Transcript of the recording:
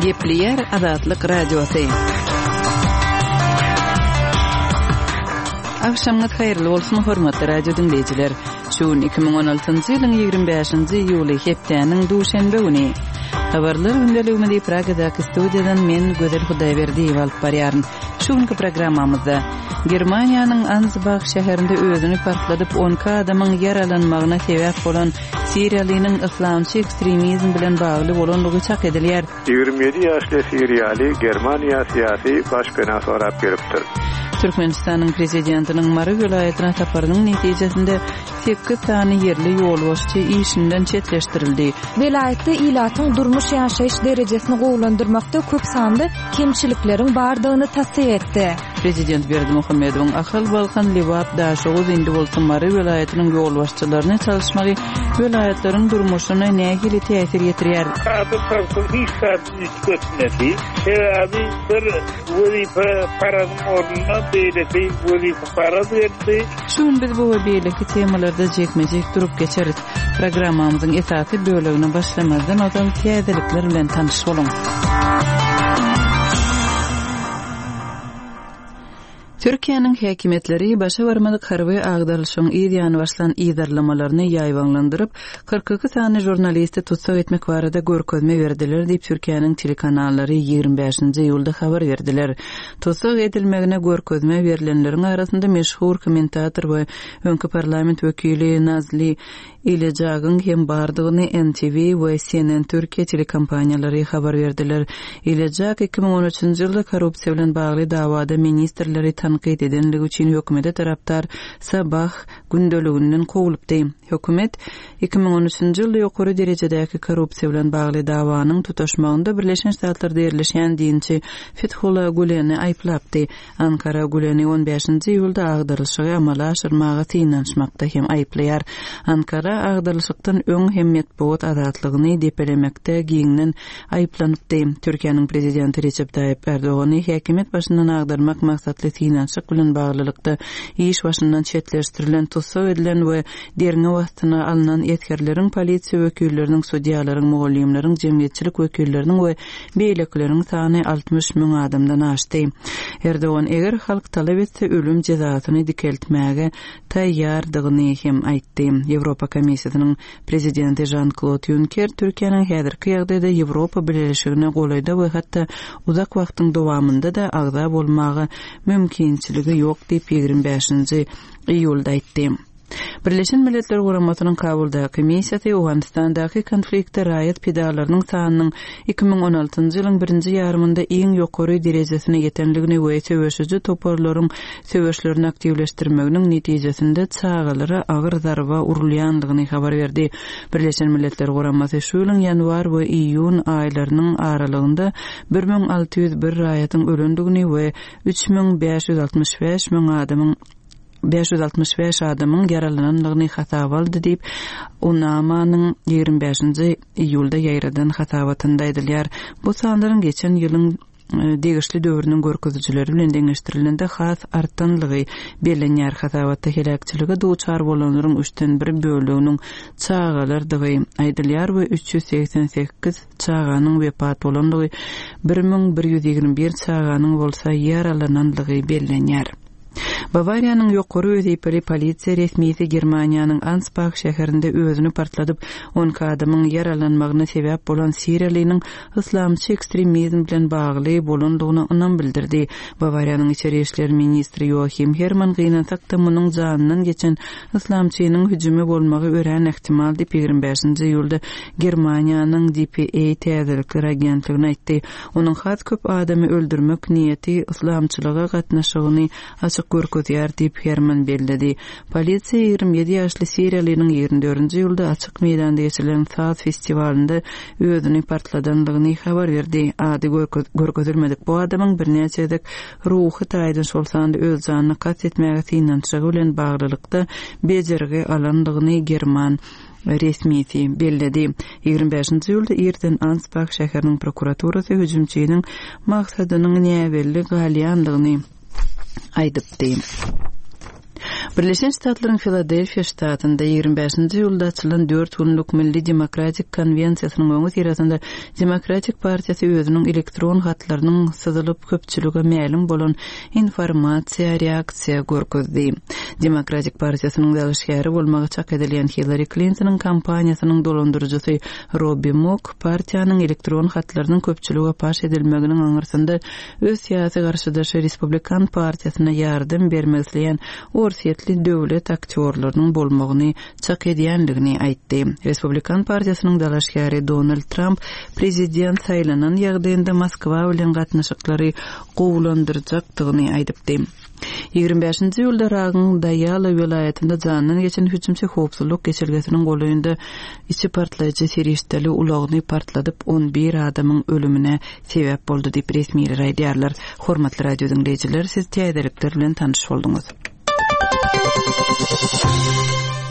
Gepleyer Azatlyk Radiosu. Akşamınız hayırlı olsun hormatly radio dinleyijiler. Şu 2016-njy ýylyň 25-nji ýuly hepdeniň duşanbe güni. Habarlar gündäliginde Pragadaky studiýadan men Gözel Hudaýberdiýew alyp barýaryn. Şuňky programmamyzda Germaniýanyň Ansbach şäherinde özüni partladyp 10 adamyň ýaralanmagyna sebäp bolan Siriýalynyň islamçy ekstremizm bilen bagly bolanlygy çak edilýär. 27 ýaşly Siriýaly Germaniýa syýasy başkana sorap beripdir. Türkmenistanyň prezidentiniň Mary welaýatyna taparynyň netijesinde 8 tany ýerli ýolbaşçy işinden çetleşdirildi. Welaýatda ilatyň durmuş ýaşaýyş derejesini gowlandyrmakda köp sanly kemçilikleriň bardygyny tasdiq etdi. Prezident Berdimuhammedowyň Ahal Balkan Liwat daşowy indi bolsun Mary welaýatynyň ýolbaşçylaryny çalışmagy welaýatlaryň durmuşyna nähili täsir ýetirýär. Şun biz bu beýleki temalarda jekmejek durup geçeriz. Programmamyzyň esasy bölegini başlamazdan odan täzelikler bilen tanyşyp bolun. Türkiýanyň häkimetleri başa barmadyk harby agdaryşyň ýa-da başlan ýydarlamalaryny ýaýwanlandyryp 42 sany jurnalisti tutsak etmek barada görkezme berdiler diýip Türkiýanyň telekanallary 25-nji ýylda habar berdiler. Tutsak edilmegine görkezme berilenleriň arasynda meşhur kommentator we öňkü parlament wekili Nazli Ilejagyn hem bardygyny NTV we CNN Türkiýe telekompaniýalary habar berdiler. Ilejag 2013-nji ýylda korrupsiýa bilen bagly dawada ministrleri tanqid edenligi üçin hökümete taraptar Sabah gündeliginden kowulupdy. Hökümet 2013-nji ýylda ýokary derejedäki korrupsiýa bilen bagly dawanyň tutaşmagynda Birleşen Ştatlarda ýerleşen diýinçi Fethullah Guleni aýplapdy. Ankara Guleni 15-nji ýylda agdarylşygy amala aşyrmagy synanşmakda hem aýplaýar. Ankara agdarylşykdan öň hem medeniýet azatlygyny depelemekde giňden aýplanypdy. Türkiýanyň prezidenti Recep Tayyip Erdoğany häkimet başyndan agdarmak maksatly synanşyk bilen baglylykda iş başyndan çetleşdirilen tutsak edilen we derine wagtyna alynan ýetgerleriň polisiýa wekilleriniň, sudiýalaryň, mugallimleriň, jemgyýetçilik wekilleriniň we beýlekleriň sany 60 000 adamdan aşdy. Erdoğan eger halk talap etse ölüm jezasyny dikeltmäge taýýardygyny hem aýtdy. Ýewropa Komissiýasynyň prezidenti Jean-Claude Juncker Türkiýanyň häzirki ýagdaýda Ýewropa Birleşigine golaýda we hatda uzak wagtyň dowamında da agza bolmagy mümkinçiligi ýok diýip 25-nji iýulda aýtdy. Birleşen Milletler Guramasynyň Kabulda komissiýasy Awganistandaky konfliktde raýat pedalarynyň sanynyň 2016-njy ýylyň 1-nji ýarymynda iň ýokary derejesine ýetenligini we söwüşüji toparlaryň söwüşlerini aktivleşdirmeginiň netijesinde çağalary agyr zarba urulýanlygyny habar berdi. Birleşen Milletler Guramasy şu ýylyň ýanwar we iýun aýlarynyň aralygynda 1601 raýatyň ölendigini we 3565 adamyň yaralananlygyny hasaba aldy diýip UNAMA-nyň 25-nji iýulda ýaýradan hasawatynda edilýär. Bu sanlaryň geçen ýylyň degişli döwrüniň görkezüjileri bilen deňeşdirilende has artanlygy belenýär. Hasawatda helakçylyga duçar bolanlaryň 3/1 böleginiň çağalardygy aýdylýar we 388 çağanyň wepat bolanlygy 1121 çağanyň bolsa yaralananlygy belenýär. Bavariýanyň ýokary öýdipli polisiýa resmiýeti Germaniýanyň Ansbach şäherinde özüni partladyp 10 adamyň yaralanmagyna sebäp bolan Siriýalynyň islamçy ekstremizm bilen bagly bolanlygyny ynam bildirdi. Bavariýanyň içeri işler ministri Joachim Hermann gynansak da munyň janyndan geçen islamçynyň hüjümi bolmagy ören ihtimal diýip 25-nji ýylda Germaniýanyň DPA täzelikler agentligine aýtdy. Onuň has köp adamy öldürmek niýeti islamçylyga gatnaşygyny görkezýär diýip Hermann bellidi. Polisiýa 27 ýaşly Siriýalynyň 24-nji ýylda açyk meýdanda geçirilen Saz festivalinde özüni partladanlygyny habar berdi. Ady görkezilmedik bu adamyň birnäçe edek ruhy taýdan bolsanda öz janyny kat etmäge synanşygy bilen baglylykda bejerigi alanlygyny German resmiýeti bellidi. 25-nji ýylda erten Ansbach şäheriniň prokuraturasy hüjümçiýiniň maksadynyň näwelli galýanlygyny aýdypdy. Birleşen Ştatlaryň Filadelfiya ştatynda 25-nji ýylda açylan 4 günlük Milli Demokratik Konwensiýasynyň öňü ýeratynda Demokratik Partiýasy özüniň elektron hatlarynyň syzylyp köpçülige mälim bolan informasiýa reaksiýa görkezdi. Demokratik Partiýasynyň dalşgary bolmagy çak edilen Hillary Clinton'ın kampaniýasynyň dolandyrjysy Robbie Mook partiýanyň elektron hatlarynyň köpçülige paş edilmeginiň aňyrsynda öz syýasy garşydaşy Respublikan Partiýasyna ýardym bermezleýän orsiýetli döwlet aktýorlarynyň bolmagyny çak edýändigini aýtdy. Respublikan Partiýasynyň dalaşgary Donald Trump prezident saýlanan ýagdaýynda Moskwa bilen gatnaşyklary gowlandyrjakdygyny aýdypdy. 25-nji ýylda Ragın Dayalı vilayetinde janyny geçen hüjümçi howpsuzlyk geçirgesiniň golaýynda içi partlaýjy serişdeli ulagyny partladyp 11 adamyň ölümine sebäp boldy diýip resmiler aýdýarlar. Hormatly radio dinleýijiler, siz täzelikler bilen tanyş bolduňuz.